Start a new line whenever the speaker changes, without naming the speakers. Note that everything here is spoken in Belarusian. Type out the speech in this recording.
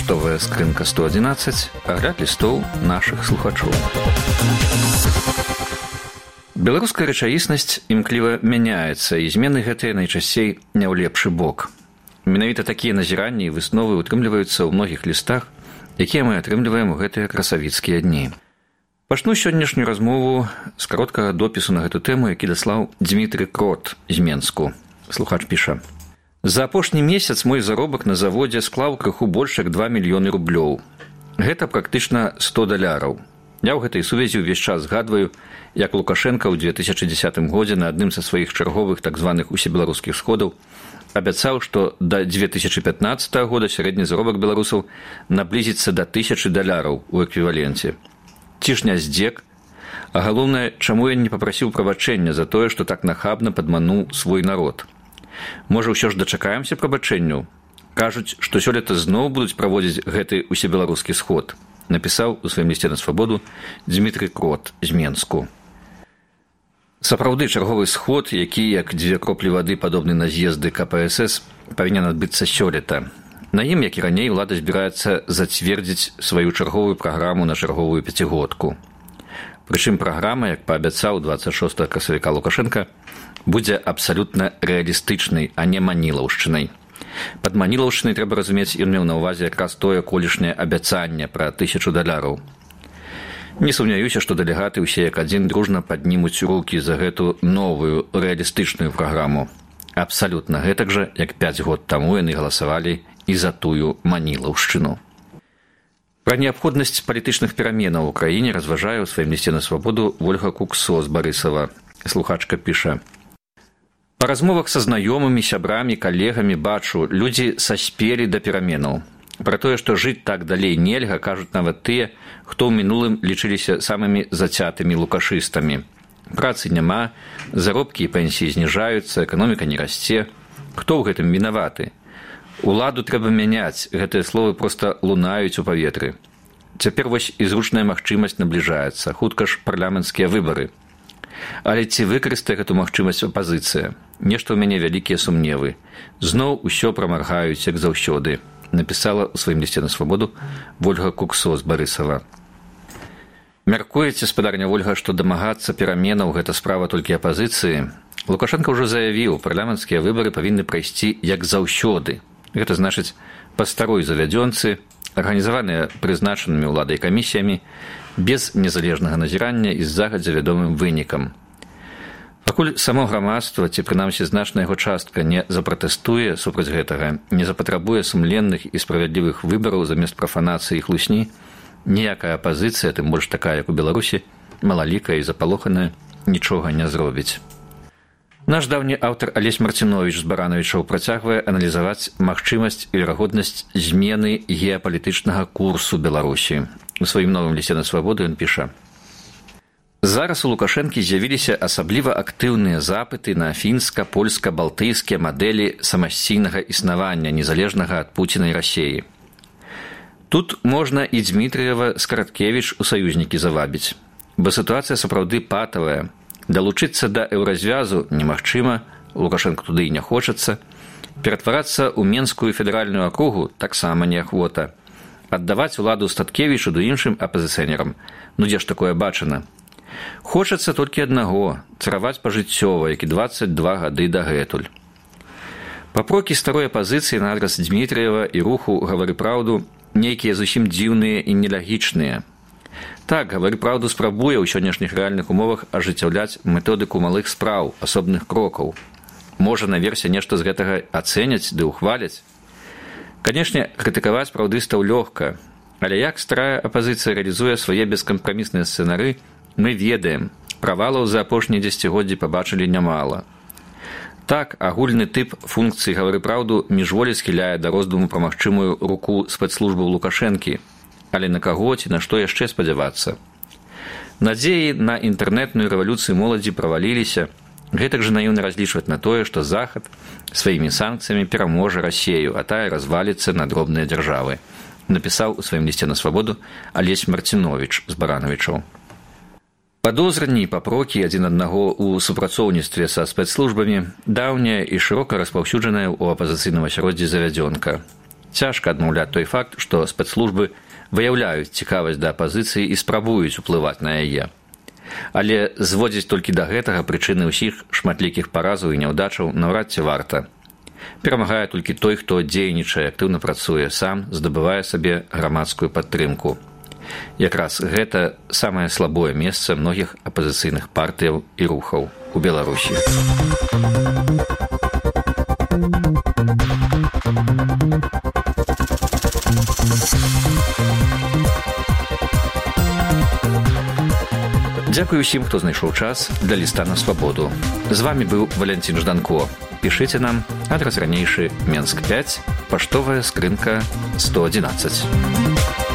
Паштовая скрынка 111, агляд лістоў нашых слухачоў. Беларуская рэчаіснасць імкліва мяняецца, і змены гэтыя найчасцей не ў лепшы бок. Менавіта такія назіранні і высновы ўтрымліваюцца ў многіх лістах, якія мы атрымліваем у гэтыя красавіцкія дні. Пачну сённяшнюю размову з кароткага допісу на гэту тэму, які даслаў Дмітрый Крот з Менску. Слухач піша: «За апошні месяц мой заробак на заводзе склаў крыху больш як 2 мільёны рублёў. Гэта практычна $100. Я ў гэтай сувязі ўвесь час згадваю, як Лукашенко ў 2010 годзе на адным са сваіх чарговых так званых усебеларускіх сходаў абяцаў, што да 2015 года сярэдні заробак беларусаў наблізіцца да $1000 у эквіваленце. Ці ж не здзек? А галоўнае, чаму я не папрасіў прабачэння за тое, што так нахабна падмануў свой народ? Можа, ўсё ж дачакаемся прабачэнняў? Кажуць, што сёлета зноў будуць праводзіць гэты усебеларускі сход», напісаў у сваім лісце на свабоду Дмітрый Крот з Менску. Сапраўды, чарговы сход, які, як 2 кроплі вады, падобны на з'езды КПСС, павінен адбыцца сёлета. На ім, як і раней, улада збіраецца зацвердзіць сваю чарговую праграму на чарговую пяцігодку. Прычым праграма, як паабяцаў 26 красавіка Лукашенка, будзе абсалютна рэалістычнай, а не манілаўшчынай. Пад манілаўшчынай трэба разумець, ён меў на ўвазе якраз тое колішняе абяцанне пра $1000. Не сумняюся, што дэлегаты ўсе як адзін дружна паднімуць рукі за гэту новую рэалістычную праграму. Абсалютна гэтак жа, як 5 год таму яны галасавалі і за тую манілаўшчыну. Пра неабходнасць палітычных пераменаў у краіне разважае ў сваім лісце на свабоду Вольга Куксо з Барысава. Слухачка піша: «Па размовах са знаёмымі, сябрамі, калегамі бачу, людзі саспелі да пераменаў. Пра тое, што жыць так далей нельга, кажуць нават тыя, хто ў мінулым лічыліся самымі зацятымі лукашыстамі. Працы няма, заробкі і пенсіі зніжаюцца, эканоміка не расце. Хто ў гэтым вінаваты? Уладу трэба мяняць, гэтыя словы проста лунаюць у паветры. Цяпер вось і зручная магчымасць набліжаецца, хутка ж парламенцкія выбары. Але ці выкарыстае гэту магчымасць апазіцыя? Нешта ў мяне вялікія сумневы. Зноў усё прамаргаюць, як заўсёды», напісала ў сваім лісце на свабоду Вольга Куксо з Барысава. Мяркуеце, спадарня Вольга, што дамагацца пераменаў гэта справа толькі апазіцыі? Лукашенко ўжо заявіў, парламенцкія выбары павінны прайсці як заўсёды. Гэта значыць, па старой завядзёнцы, арганізаваныя прызначанымі ўладай камісіямі, без незалежнага назірання і з загадзя вядомым вынікам. Пакуль само грамадства, ці прынамсі значная яго частка, не запратэстуе супраць гэтага, не запатрабуе сумленных і справядлівых выбараў замест прафанацыі і хлусні, ніякая апазіцыя, тым больш такая, як у Беларусі, малалікая і запалоханая, нічога не зробіць. Наш даўні аўтар Алесь Марціновіч з Баранавічаў працягвае аналізаваць магчымасць і верагоднасць змены геапалітычнага курсу Беларусі. У сваім новым лісце на свабоду ён піша: «Зараз у Лукашэнкі з'явіліся асабліва актыўныя запыты на фінска-польска-балтыйскія мадэлі самасційнага існавання, незалежнага ад Пуціна і Расеі. Тут можна і Дзмітрыева з Караткевіч у саюзнікі завабіць, бо сітуацыя сапраўды патавая. Далучыцца да еўразвязу немагчыма, Лукашенко туды і не хочацца. Ператварацца ў Менскую федэральную акругу таксама неахвота. Аддаваць уладу Статкевічу ды іншым апазіцыянерам. Ну дзе ж такое бачана? Хочацца толькі аднаго – цараваць пажыццёва, як і 22 гады дагэтуль». Папрокі старой апазіцыі на адрас Дзмітрыева і руху «Гавары праўду» нейкія зусім дзіўныя і нелягічныя. Так, «Гавары праўду» спрабуе ў сённяшніх рэальных умовах ажыццяўляць методыку малых спраў, асобных крокаў. Можа, наверсе нешта з гэтага ацэняць ды ўхваляць. Канешне, крытыкаваць праўдыстаў лёгка, але як старая апазіцыя рэалізуе свае бескампрамісныя сцэнары, мы ведаем, правалаў за апошнія дзесяцігоддзі пабачылі нямала. Так, агульны тып функцый «Гавары праўду» міжволі схіляе да роздуму пра магчымую руку спецслужбаў Лукашэнкі. Але на каго ці на што яшчэ спадзявацца? Надзеі на інтэрнэтную рэвалюцыю моладзі праваліліся. Гэтак жа наіўна разлічваць на тое, што Захад сваімі санкцыямі пераможа Расею, а тая разваліцца на дробныя дзяржавы, напісаў у сваім лісце на свабоду Алесь Марціновіч з Баранавічаў. Падозранні і папрокі адзін аднаго ў супрацоўніцтве са спецслужбамі даўняя і шырока распаўсюджаная ў апазіцыйным асяроддзі завядзёнка. Цяжка адмаўляць той факт, што спецслужбы выяўляюць цікавасць да апазіцыі і спрабуюць уплываць на яе. Але зводзіць толькі да гэтага прычыны ўсіх шматлікіх паразаў і няўдачаў наўрад ці варта. Перамагае толькі той, хто дзейнічае, актыўна працуе сам, здабывае сабе грамадскую падтрымку. Якраз гэта самае слабое месца многіх апазіцыйных партыяў і рухаў у Беларусі. Дзякуй усім, хто знайшоў час для ліста на свабоду. З вамі быў Валянцін Жданко. Пішыце нам, адрас ранейшы Менск 5, паштовая скрынка 111.